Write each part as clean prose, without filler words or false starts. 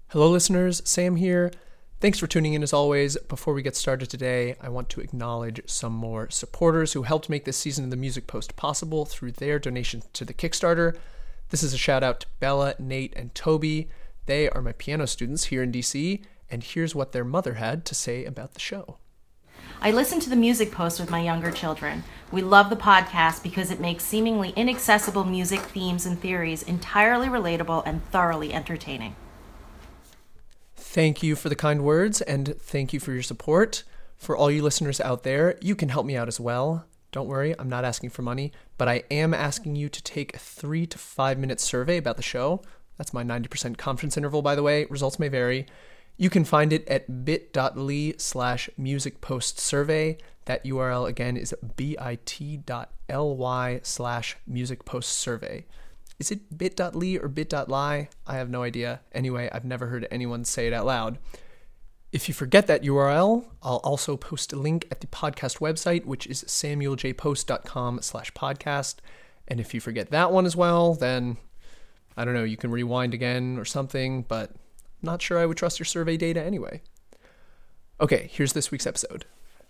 Hello listeners, Sam here. Thanks for tuning in as always. Before we get started today, I want to acknowledge some more supporters who helped make this season of the Music Post possible through their donations to the Kickstarter. This is a shout out to Bella, Nate, and Toby. They are my piano students here in DC, and here's what their mother had to say about the show. I listen to the Music Post with my younger children. We love the podcast because it makes seemingly inaccessible music themes and theories entirely relatable and thoroughly entertaining. Thank you for the kind words, and thank you for your support. For all you listeners out there, you can help me out as well. Don't worry, I'm not asking for money, but I am asking you to take a 3 to 5 minute survey about the show. That's my 90% confidence interval, by the way. Results may vary. You can find it at bit.ly/musicpostsurvey. That URL again is bit.ly/musicpostsurvey. Is it bit.ly or bit.ly? I have no idea. Anyway, I've never heard anyone say it out loud. If you forget that URL, I'll also post a link at the podcast website, which is samueljpost.com/podcast. And if you forget that one as well, then I don't know, you can rewind again or something, but not sure I would trust your survey data anyway. Okay, here's this week's episode.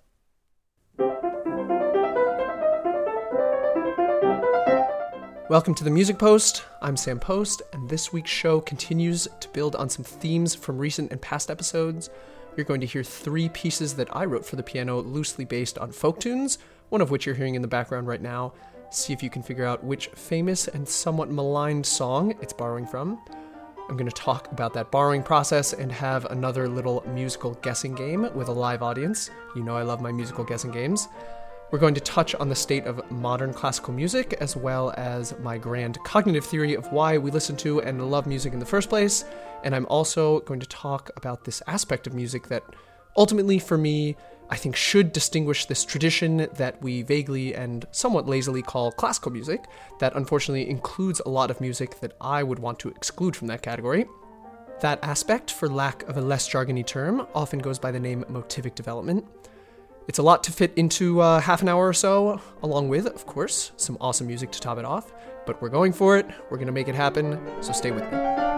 Welcome to the Music Post. I'm Sam Post, and this week's show continues to build on some themes from recent and past episodes. You're going to hear 3 pieces that I wrote for the piano loosely based on folk tunes, one of which you're hearing in the background right now. See if you can figure out which famous and somewhat maligned song it's borrowing from. I'm going to talk about that borrowing process and have another little musical guessing game with a live audience. You know I love my musical guessing games. We're going to touch on the state of modern classical music, as well as my grand cognitive theory of why we listen to and love music in the first place. And I'm also going to talk about this aspect of music that ultimately, for me, I think should distinguish this tradition that we vaguely and somewhat lazily call classical music, that unfortunately includes a lot of music that I would want to exclude from that category. That aspect, for lack of a less jargony term, often goes by the name motivic development. It's a lot to fit into half an hour or so, along with, of course, some awesome music to top it off. But we're going for it. We're going to make it happen, so stay with me.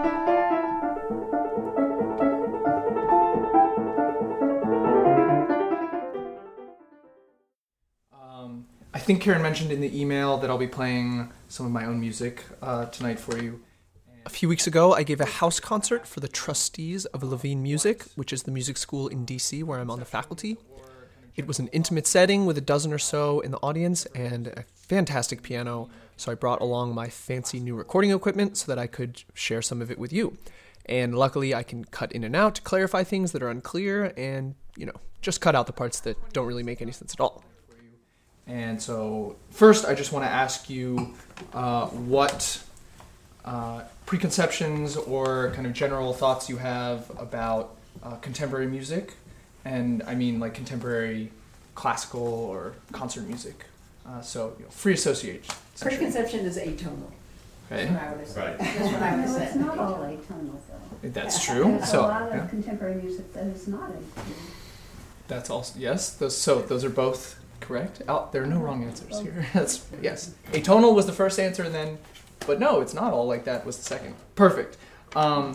I think Karen mentioned in the email that I'll be playing some of my own music tonight for you. A few weeks ago, I gave a house concert for the trustees of Levine Music, which is the music school in DC where I'm on the faculty. It was an intimate setting with a dozen or so in the audience and a fantastic piano, so I brought along my fancy new recording equipment so that I could share some of it with you. And luckily, I can cut in and out to clarify things that are unclear and, just cut out the parts that don't really make any sense at all. And so, first, I just want to ask you what preconceptions or kind of general thoughts you have about contemporary music. And I mean like contemporary classical or concert music. Free association. Preconception is atonal. Okay. That's what I would say. Right. That's what I would say. It's not all atonal, though. That's true. There's a lot of contemporary music that is not atonal. That's also, yes. Those are both correct. There are no wrong answers here. That's yes. Atonal was the first answer, but no, it's not all like that was the second. Perfect. For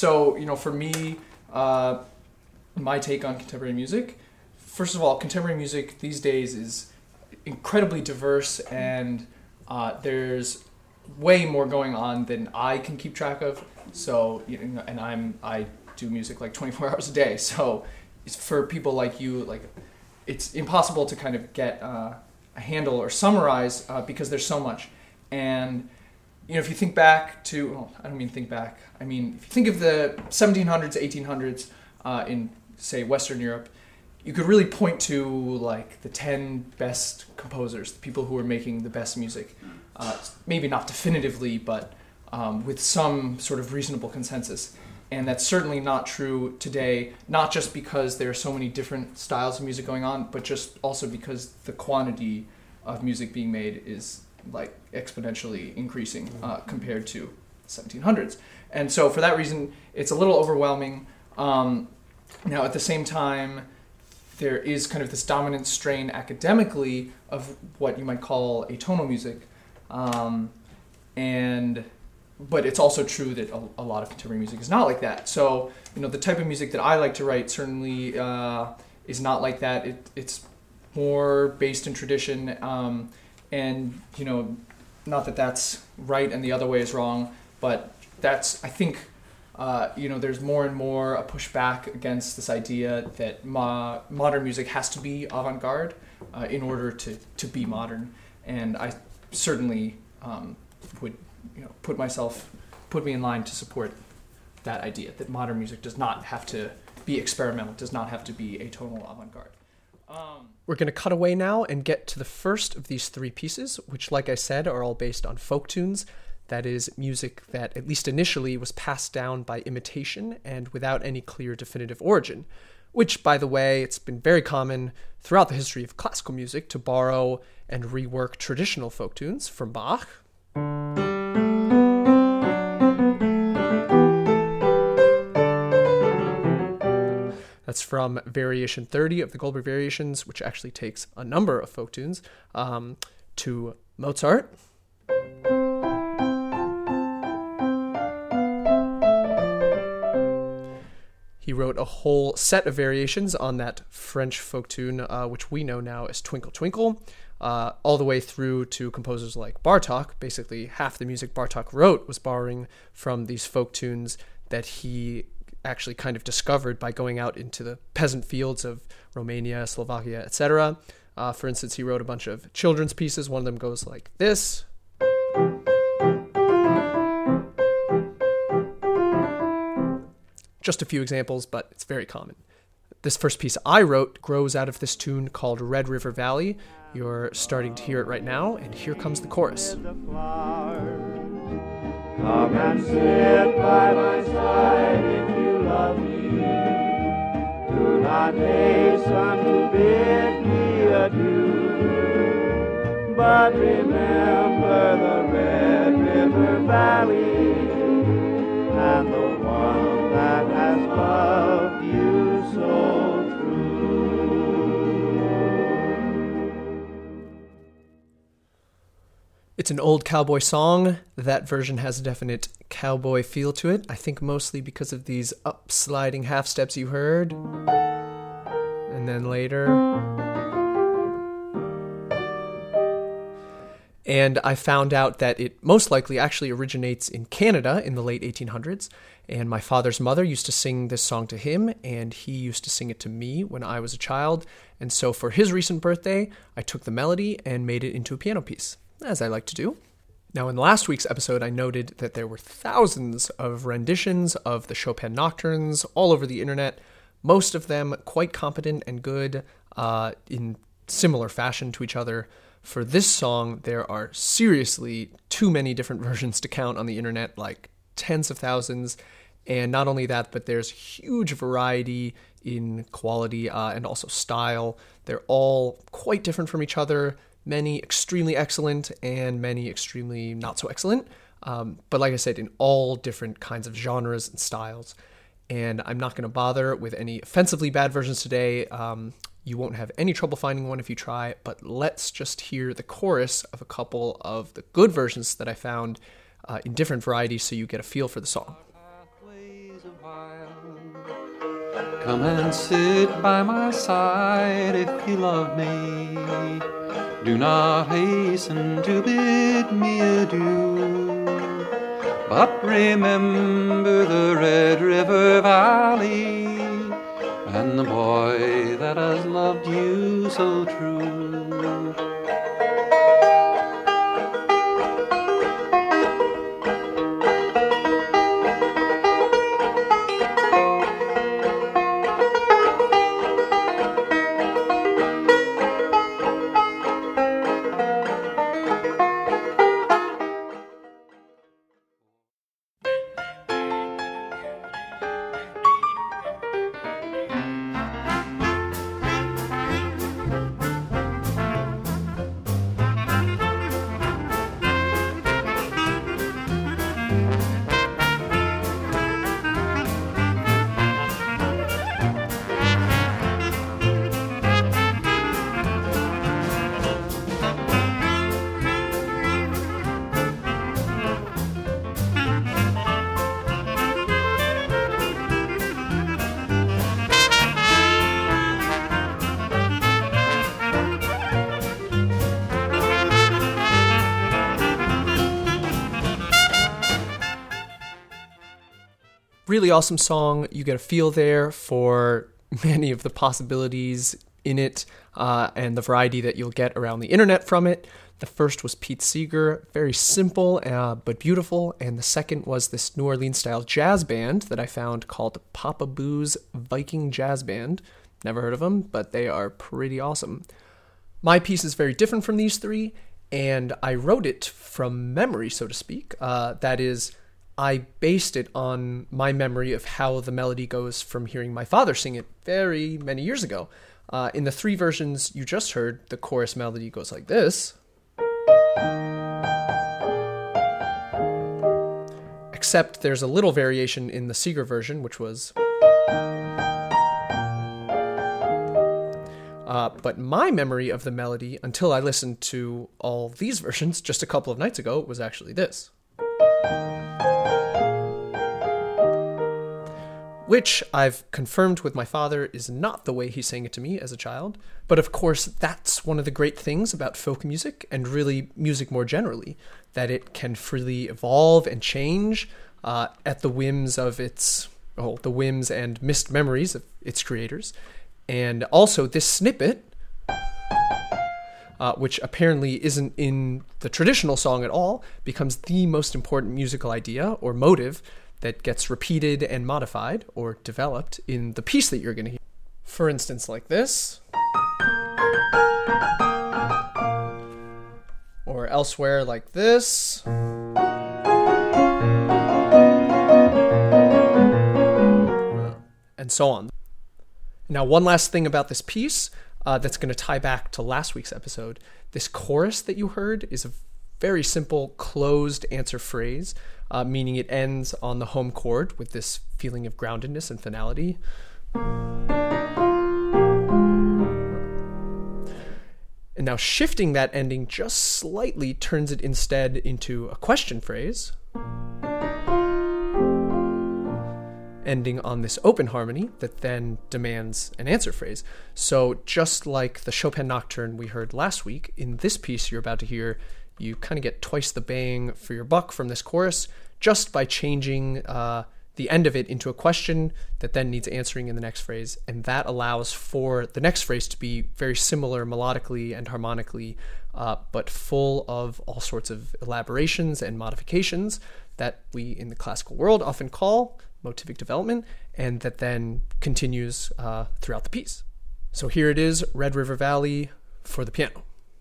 me, my take on contemporary music. First of all, contemporary music these days is incredibly diverse, and there's way more going on than I can keep track of. So, I do music like 24 hours a day. So, it's for people like you, it's impossible to kind of get a handle or summarize because there's so much. And if you think back to, I don't mean think back. I mean, if you think of the 1700s, 1800s in say Western Europe, you could really point to the 10 best composers, the people who were making the best music. Maybe not definitively, but with some sort of reasonable consensus. And that's certainly not true today, not just because there are so many different styles of music going on, but just also because the quantity of music being made is exponentially increasing compared to the 1700s. And so for that reason, it's a little overwhelming. Now, at the same time, there is kind of this dominant strain academically of what you might call atonal music. And but it's also true that a lot of contemporary music is not like that. So, the type of music that I like to write certainly is not like that. It's more based in tradition, and, not that that's right and the other way is wrong, but that's, I think, there's more and more a pushback against this idea that modern music has to be avant-garde in order to be modern. And I certainly would put me in line to support that idea, that modern music does not have to be experimental, does not have to be atonal avant-garde. We're going to cut away now and get to the first of these three pieces, which, like I said, are all based on folk tunes. That is music that, at least initially, was passed down by imitation and without any clear definitive origin, which, by the way, it's been very common throughout the history of classical music to borrow and rework traditional folk tunes from Bach. That's from Variation 30 of the Goldberg Variations, which actually takes a number of folk tunes, to Mozart. He wrote a whole set of variations on that French folk tune, which we know now as Twinkle Twinkle, all the way through to composers like Bartók. Basically, half the music Bartók wrote was borrowing from these folk tunes that he actually kind of discovered by going out into the peasant fields of Romania, Slovakia, etc. For instance, he wrote a bunch of children's pieces. One of them goes like this. Just a few examples, but it's very common. This first piece I wrote grows out of this tune called Red River Valley. You're starting to hear it right now, and here comes the chorus. Come and sit by my side if you love me. Do not hasten to bid me adieu, but remember the Red River Valley and the one that has loved you so It's an old cowboy song. That version has a definite cowboy feel to it. I think mostly because of these up-sliding half steps you heard. And then later. And I found out that it most likely actually originates in Canada in the late 1800s. And my father's mother used to sing this song to him, and he used to sing it to me when I was a child. And so for his recent birthday, I took the melody and made it into a piano piece, as I like to do. Now, in last week's episode, I noted that there were thousands of renditions of the Chopin Nocturnes all over the internet, most of them quite competent and good in similar fashion to each other. For this song, there are seriously too many different versions to count on the internet, like tens of thousands. And not only that, but there's huge variety in quality and also style. They're all quite different from each other. Many extremely excellent and many extremely not so excellent. But like I said, in all different kinds of genres and styles. And I'm not going to bother with any offensively bad versions today. You won't have any trouble finding one if you try. But let's just hear the chorus of a couple of the good versions that I found in different varieties so you get a feel for the song. Come and sit by my side if you love me. Do not hasten to bid me adieu, but remember the Red River Valley and the boy that has loved you so true. really awesome song. You get a feel there for many of the possibilities in it and the variety that you'll get around the internet from it. The first was Pete Seeger, very simple but beautiful, and the second was this New Orleans-style jazz band that I found called Papa Boo's Viking Jazz Band. Never heard of them, but they are pretty awesome. My piece is very different from these three, and I wrote it from memory, so to speak. That is, I based it on my memory of how the melody goes from hearing my father sing it very many years ago. In the three versions you just heard, the chorus melody goes like this. Except there's a little variation in the Seeger version, which was... but my memory of the melody, until I listened to all these versions just a couple of nights ago, was actually this. Which I've confirmed with my father is not the way he sang it to me as a child. But of course, that's one of the great things about folk music, and really music more generally, that it can freely evolve and change at the whims of the whims and missed memories of its creators. And also this snippet, which apparently isn't in the traditional song at all, becomes the most important musical idea or motive that gets repeated and modified or developed in the piece that you're going to hear. For instance, like this. Or elsewhere like this. And so on. Now, one last thing about this piece that's going to tie back to last week's episode. This chorus that you heard is a very simple closed answer phrase, meaning it ends on the home chord with this feeling of groundedness and finality. And now shifting that ending just slightly turns it instead into a question phrase, ending on this open harmony that then demands an answer phrase. So just like the Chopin Nocturne we heard last week, in this piece you're about to hear, you kind of get twice the bang for your buck from this chorus just by changing the end of it into a question that then needs answering in the next phrase. And that allows for the next phrase to be very similar melodically and harmonically, but full of all sorts of elaborations and modifications that we in the classical world often call motivic development, and that then continues throughout the piece. So here it is, Red River Valley for the piano.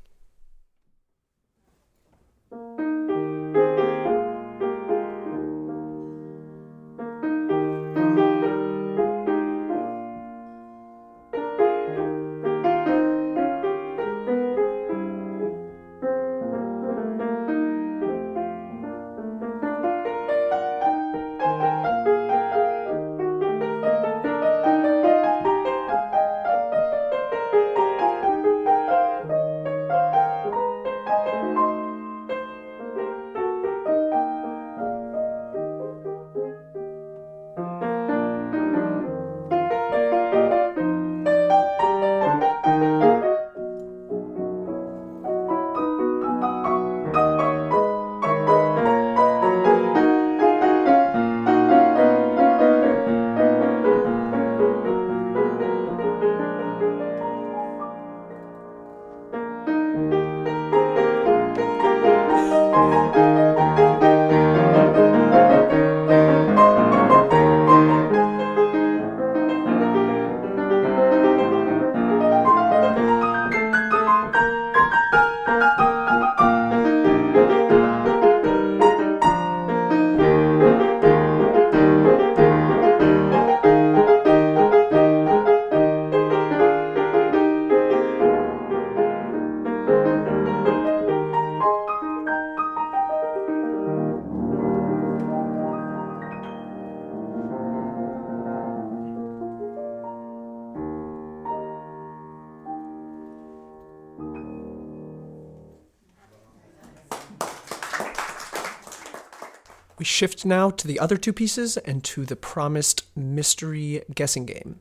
We shift now to the other two pieces and to the promised mystery guessing game.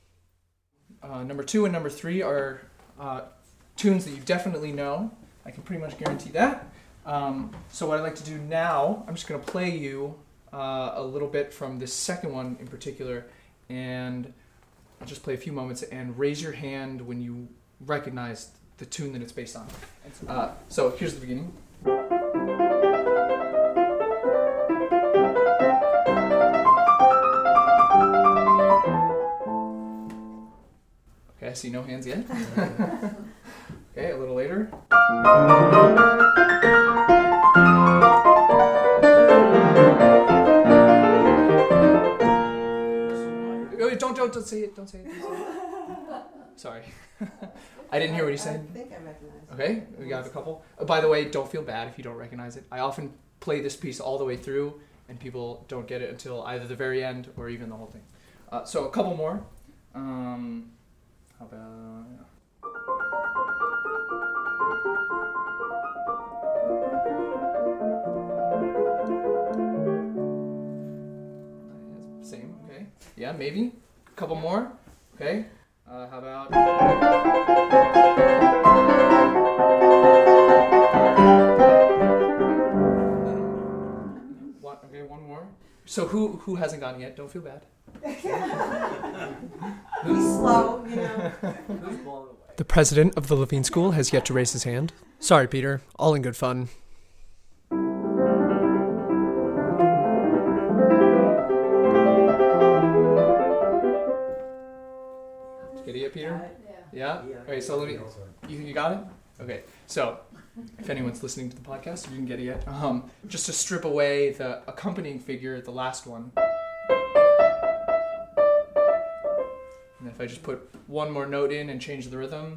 Number 2 and number 3 are tunes that you definitely know. I can pretty much guarantee that. So what I'd like to do now, I'm just going to play you a little bit from this second one in particular, and I'll just play a few moments and raise your hand when you recognize the tune that it's based on. So here's the beginning. Okay, I see no hands yet. Okay, a little later. Don't say it. Don't say it. Sorry. I didn't hear what he said. I think I recognize it. Okay, we got a couple. By the way, don't feel bad if you don't recognize it. I often play this piece all the way through, and people don't get it until either the very end or even the whole thing. So a couple more. How about... Same, okay. Yeah, maybe. A couple more. Okay. How about... One more. So who hasn't gotten yet? Don't feel bad. Who's slow, you know? Who's blown away? The president of the Levine School has yet to raise his hand. Sorry, Peter. All in good fun. Get it, Peter? Yeah? Okay, so let me... You think you got it? Okay, so if anyone's listening to the podcast, you didn't get it yet. Just to strip away the accompanying figure, the last one. And if I just put one more note in and change the rhythm.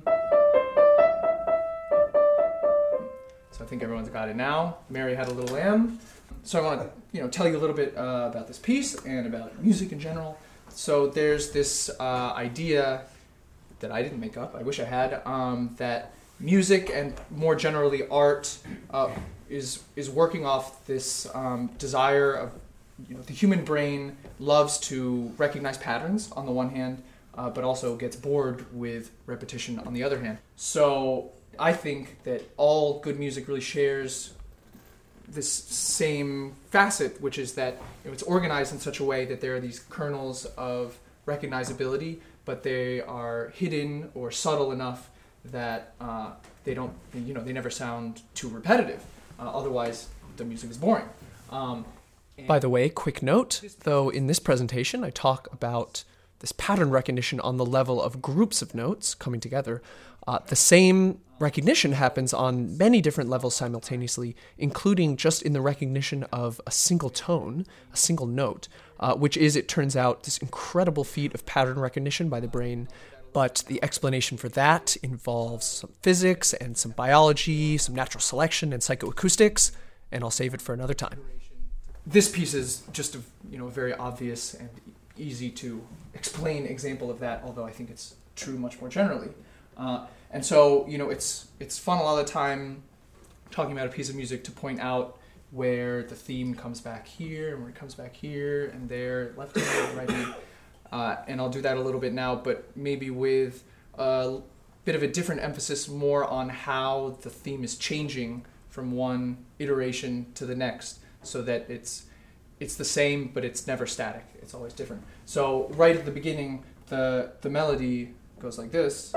So I think everyone's got it now. Mary Had a Little Lamb. So I want to, tell you a little bit about this piece and about music in general. So there's this idea that I didn't make up, I wish I had, that music and more generally art is working off this desire of, the human brain loves to recognize patterns on the one hand, but also gets bored with repetition on the other hand. So I think that all good music really shares this same facet, which is that it's organized in such a way that there are these kernels of recognizability, but they are hidden or subtle enough that they don't, they never sound too repetitive. Otherwise, the music is boring. By the way, quick note, though in this presentation I talk about this pattern recognition on the level of groups of notes coming together, the same recognition happens on many different levels simultaneously, including just in the recognition of a single tone, a single note, which is, it turns out, this incredible feat of pattern recognition by the brain. But the explanation for that involves some physics and some biology, some natural selection and psychoacoustics, and I'll save it for another time. This piece is just a very obvious and easy to explain example of that, although I think it's true much more generally. And so, it's fun a lot of the time talking about a piece of music to point out where the theme comes back here, and where it comes back here, and there, left hand, right hand. And I'll do that a little bit now, but maybe with a bit of a different emphasis more on how the theme is changing from one iteration to the next, so that it's the same, but it's never static. It's always different. So right at the beginning, the melody goes like this.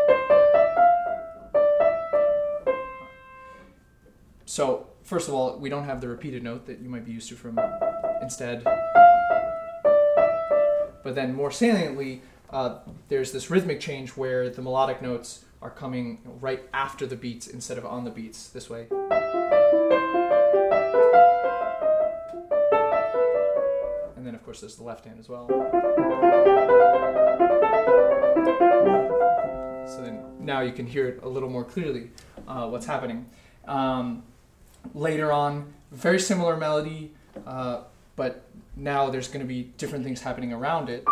So first of all, we don't have the repeated note that you might be used to from instead. But then more saliently, there's this rhythmic change where the melodic notes are coming right after the beats instead of on the beats, this way. And then of course there's the left hand as well. So then now you can hear it a little more clearly, what's happening. Later on, very similar melody, but now there's going to be different things happening around it.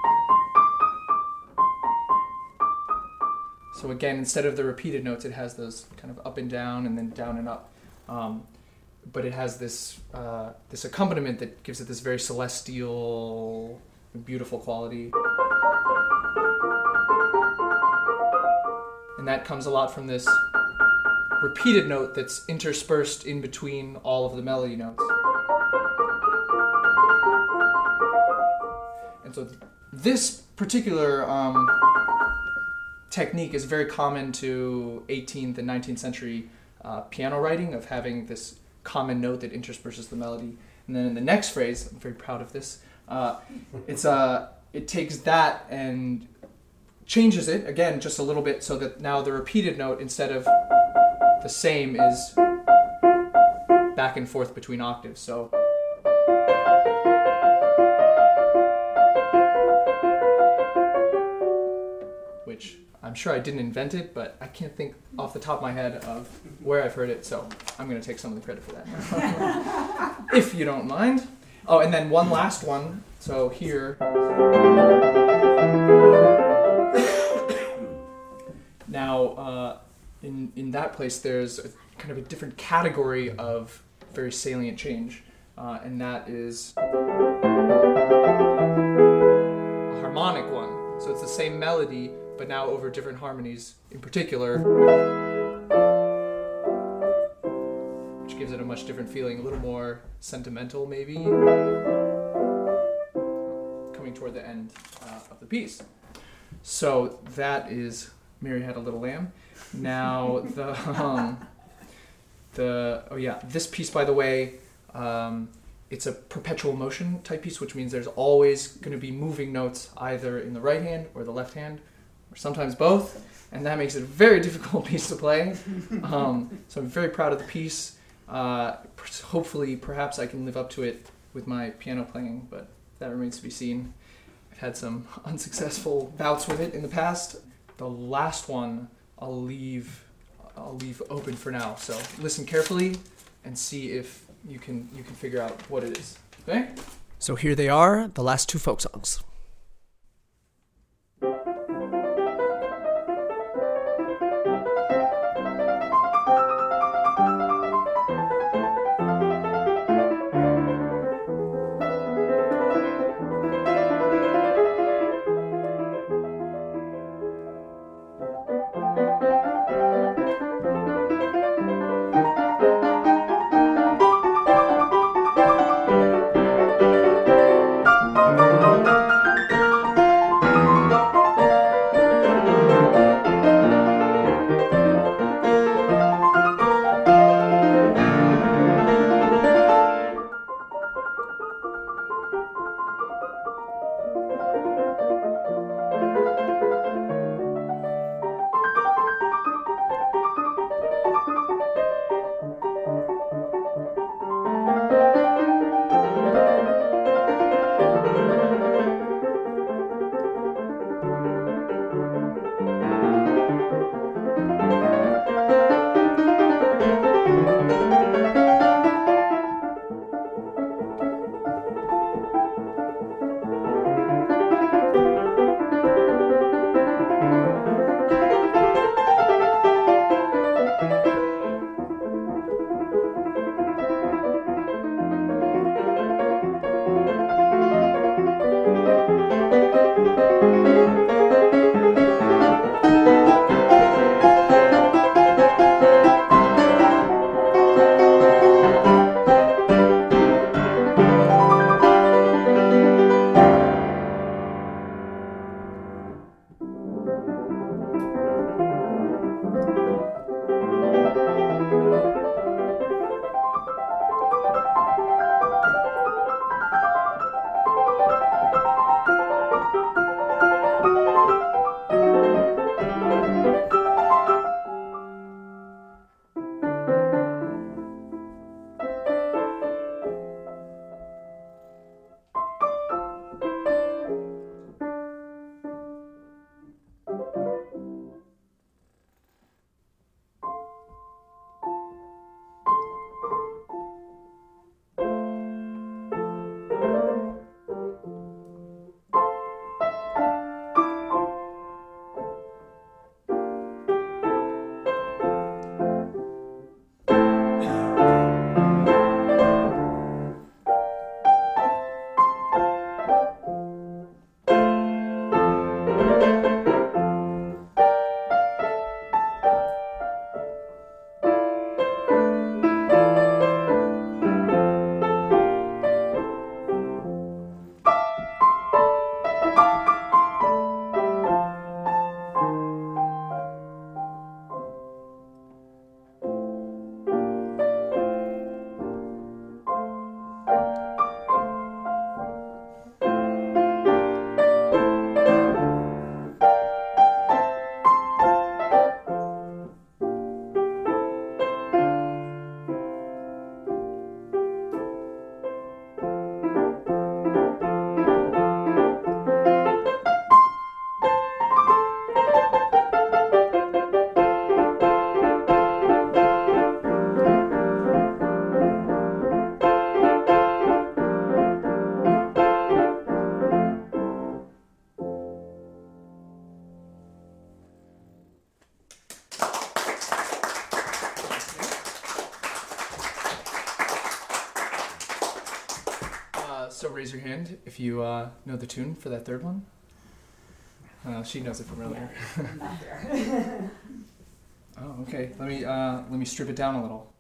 So again, instead of the repeated notes, it has those kind of up and down and then down and up. But it has this this accompaniment that gives it this very celestial, beautiful quality. And that comes a lot from this repeated note that's interspersed in between all of the melody notes. And so this particular technique is very common to 18th and 19th century piano writing, of having this common note that intersperses the melody. And then in the next phrase, I'm very proud of this, it takes that and changes it, again, just a little bit, so that now the repeated note, instead of the same, is back and forth between octaves. So which I'm sure I didn't invent it, but I can't think off the top of my head of where I've heard it, so I'm going to take some of the credit for that. If you don't mind. Oh, and then one last one. So here. Now, in that place, there's a kind of a different category of very salient change, and that is a harmonic one. So it's the same melody, but now over different harmonies in particular, which gives it a much different feeling, a little more sentimental maybe, coming toward the end of the piece. So that is Mary Had a Little Lamb. Now this piece, by the way, it's a perpetual motion type piece, which means there's always going to be moving notes either in the right hand or the left hand, or sometimes both, and that makes it a very difficult piece to play. So I'm very proud of the piece. Hopefully, perhaps I can live up to it with my piano playing, but that remains to be seen. I've had some unsuccessful bouts with it in the past. The last one I'll leave open for now. So listen carefully and see if you can figure out what it is. Okay? So here they are, the last two folk songs. So raise your hand if you know the tune for that third one. She knows it from earlier. Not there. Oh, okay. Let me strip it down a little.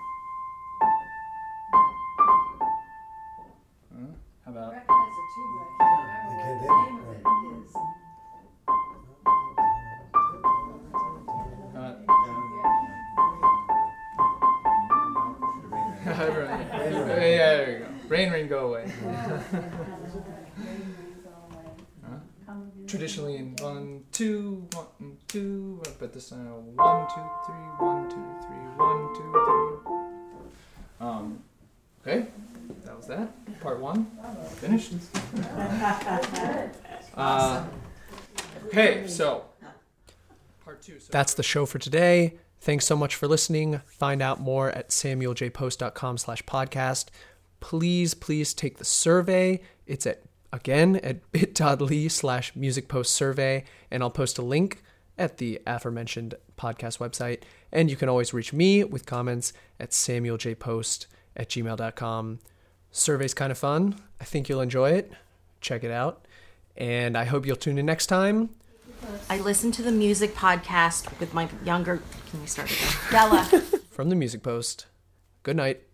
How about? I recognize it too, but I can't remember what the name of it is. Yeah, there you go. Rain, rain, go away. Traditionally in 1, 2, 1, 2, but this time 1, 2, 3, 1, 2, 3, 1, 2, 3. Okay, that was that. Part 1 finished. Okay, so part 2. So That's the show for today. Thanks so much for listening. Find out more at samueljpost.com/podcast. Please take the survey. It's at bit.ly/musicpostsurvey, and I'll post a link at the aforementioned podcast website. And you can always reach me with comments at samueljpost@gmail.com. Survey's kind of fun. I think you'll enjoy it. Check it out. And I hope you'll tune in next time. I listened to the music podcast with my younger... Can we start again? Della. From the Music Post. Good night.